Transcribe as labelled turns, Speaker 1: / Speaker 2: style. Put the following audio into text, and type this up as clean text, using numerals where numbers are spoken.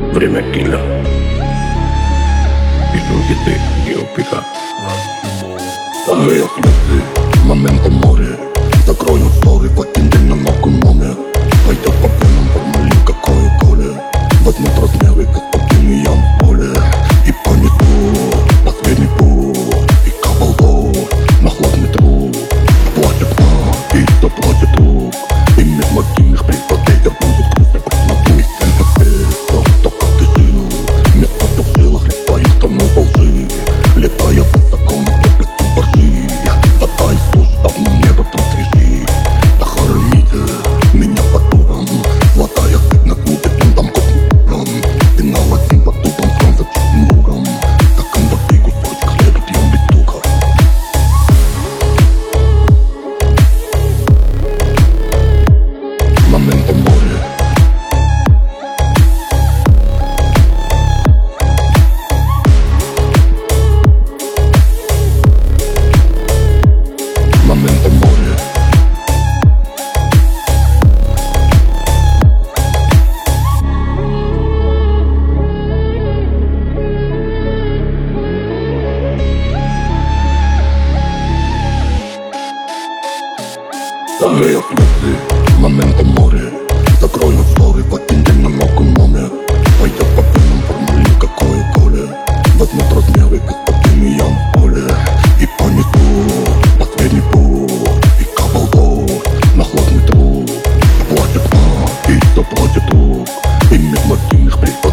Speaker 1: Время киллер. Пишу хиты и упека.
Speaker 2: Аллея смерти, моментом море. Закрою ссоры в один день на ногу номер. Пойдет по пленам формали, какое поле. Возьмет размеры, как победный ям в поле. И понесу последний путь. И кабалдо на хладный труд. Плачет на и заплатит рук. И мимо дивных предпотеев будет грустно посмотреть. Кто как ты жил, место в силах лишь твоих станов лжи. Летая по такому прокляту боржи. Вода из сустав, небо трясти. Похороните меня под дуром. Золотая стыд на клубе, он там космуром. Ты на один под дубом, крон за чудным как комбаты, кусочек хлеба пьем без стука. Моментом море. Моментом море. Аллея смерти, моментом море. Закрою ссоры в один день на ногу номер. Пойдет по пленам формали, какое поле. Возьмет размеры, как победный ям в поле. И понесу последний путь. И кабалдо на хладный труд. Плачет на и заплатит рук. И мимо дивных предпочтений